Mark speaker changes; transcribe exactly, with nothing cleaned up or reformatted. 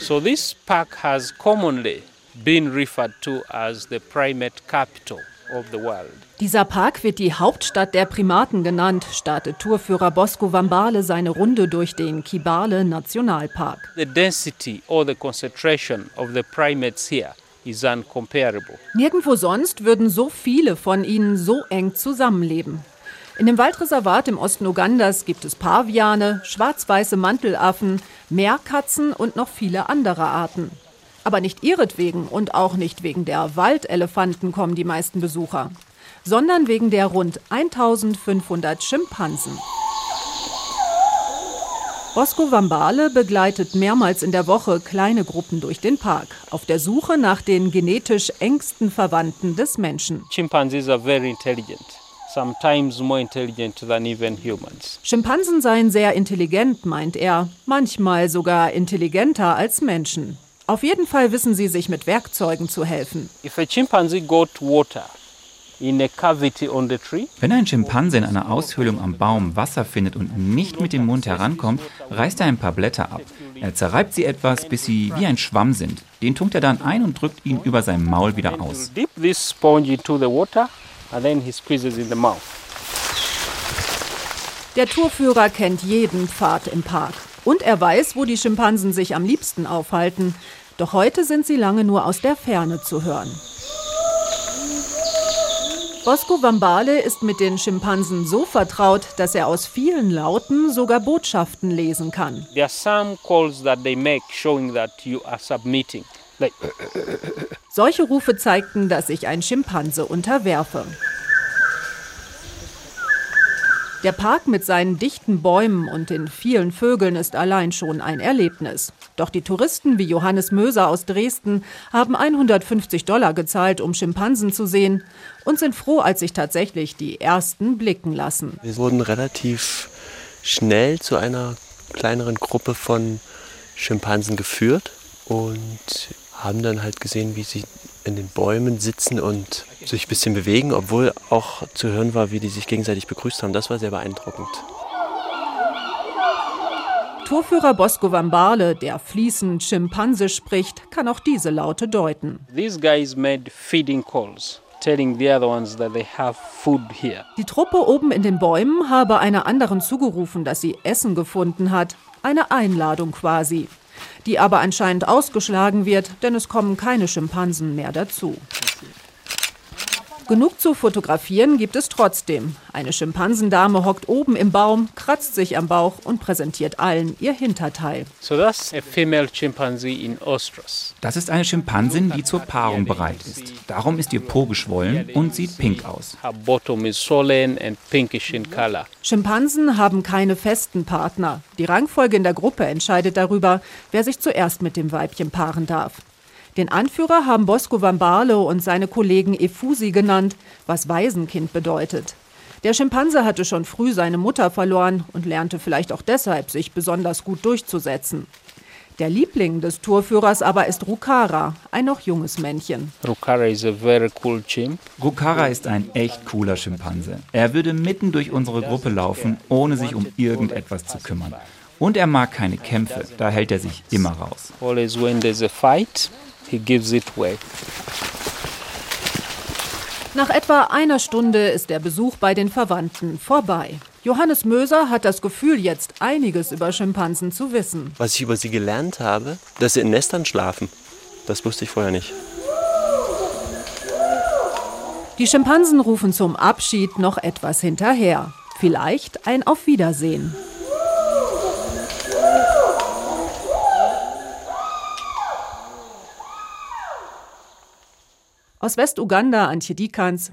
Speaker 1: So this park has commonly been referred to as the primate capital of the world.
Speaker 2: Dieser Park wird die Hauptstadt der Primaten genannt, startet Tourführer Bosco Vambale seine Runde durch den Kibale Nationalpark.
Speaker 1: The density or the concentration of the primates here is uncomparable.
Speaker 2: Nirgendwo sonst würden so viele von ihnen so eng zusammenleben. In dem Waldreservat im Osten Ugandas gibt es Paviane, schwarz-weiße Mantelaffen, Meerkatzen und noch viele andere Arten. Aber nicht ihretwegen und auch nicht wegen der Waldelefanten kommen die meisten Besucher, sondern wegen der rund eintausendfünfhundert Schimpansen. Bosco Vambale begleitet mehrmals in der Woche kleine Gruppen durch den Park, auf der Suche nach den genetisch engsten Verwandten des Menschen.
Speaker 1: Chimpanzees are very intelligent, sometimes more intelligent than even humans.
Speaker 2: Schimpansen seien sehr intelligent, meint er, manchmal sogar intelligenter als Menschen. Auf jeden Fall wissen sie sich mit Werkzeugen zu helfen.
Speaker 1: If a chimpanzee got water in a cavity on the tree,
Speaker 3: Wenn ein Schimpanse in einer Aushöhlung am Baum Wasser findet und nicht mit dem Mund herankommt, reißt er ein paar Blätter ab. Er zerreibt sie etwas, bis sie wie ein Schwamm sind. Den tunkt er dann ein und drückt ihn über sein Maul wieder aus.
Speaker 1: dip this sponge into the water and then he squeezes in the mouth.
Speaker 2: Der Tourführer kennt jeden Pfad im Park. Und er weiß, wo die Schimpansen sich am liebsten aufhalten. Doch heute sind sie lange nur aus der Ferne zu hören. Bosco Vambale ist mit den Schimpansen so vertraut, dass er aus vielen Lauten sogar Botschaften lesen kann.
Speaker 1: There are some calls that they make showing that you are submitting. Like
Speaker 2: Solche Rufe zeigten, dass sich ein Schimpanse unterwerfe. Der Park mit seinen dichten Bäumen und den vielen Vögeln ist allein schon ein Erlebnis. Doch die Touristen wie Johannes Möser aus Dresden haben hundertfünfzig Dollar gezahlt, um Schimpansen zu sehen und sind froh, als sich tatsächlich die ersten blicken lassen.
Speaker 4: Wir wurden relativ schnell zu einer kleineren Gruppe von Schimpansen geführt und haben dann halt gesehen, wie sie in den Bäumen sitzen und sich ein bisschen bewegen, obwohl auch zu hören war, wie die sich gegenseitig begrüßt haben. Das war sehr beeindruckend.
Speaker 2: Tourführer Bosco Vambale, der fließend Schimpansisch spricht, kann auch diese Laute deuten.
Speaker 1: these guys made feeding calls, telling the other ones that they have food here.
Speaker 2: Die Truppe oben in den Bäumen habe einer anderen zugerufen, dass sie Essen gefunden hat. Eine Einladung quasi, die aber anscheinend ausgeschlagen wird, denn es kommen keine Schimpansen mehr dazu. Genug zu fotografieren gibt es trotzdem. Eine Schimpansendame hockt oben im Baum, kratzt sich am Bauch und präsentiert allen ihr Hinterteil.
Speaker 1: So that's a female chimpanzee in ostrus.
Speaker 3: Das ist eine Schimpansin, die zur Paarung bereit ist. Darum ist ihr Po geschwollen und sieht pink aus.
Speaker 1: Her bottom is swollen and pinkish in color.
Speaker 2: Schimpansen haben keine festen Partner. Die Rangfolge in der Gruppe entscheidet darüber, wer sich zuerst mit dem Weibchen paaren darf. Den Anführer haben Bosco Vambale und seine Kollegen Efusi genannt, was Waisenkind bedeutet. Der Schimpanse hatte schon früh seine Mutter verloren und lernte vielleicht auch deshalb, sich besonders gut durchzusetzen. Der Liebling des Tourführers aber ist Rukara, ein noch junges Männchen.
Speaker 1: Rukara is a very cool chimp.
Speaker 3: Rukara ist ein echt cooler Schimpanse. Er würde mitten durch unsere Gruppe laufen, ohne sich um irgendetwas zu kümmern. Und er mag keine Kämpfe, da hält er sich immer raus.
Speaker 1: Always when there's a fight, he gives it way.
Speaker 2: Nach etwa einer Stunde ist der Besuch bei den Verwandten vorbei. Johannes Möser hat das Gefühl, jetzt einiges über Schimpansen zu wissen.
Speaker 4: Was ich über sie gelernt habe, dass sie in Nestern schlafen. Das wusste ich vorher nicht.
Speaker 2: Die Schimpansen rufen zum Abschied noch etwas hinterher. Vielleicht ein Auf Wiedersehen. Aus West-Uganda, Antje Dikans,